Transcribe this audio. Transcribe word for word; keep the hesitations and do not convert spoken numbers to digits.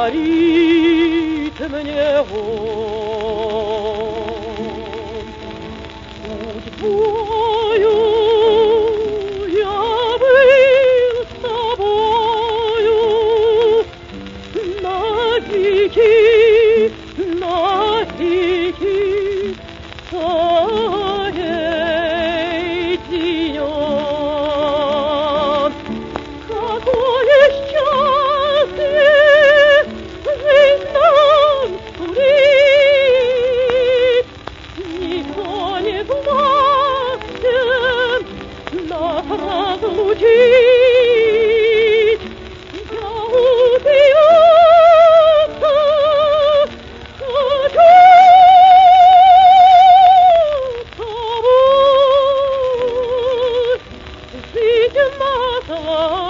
говорит мне он. Судьбою я был с тобою на дикий, на дикий царей денек. Какое счастье жизнь нам сулит, никто не властен нас разлучить. Я упьется хочу с тобой жить на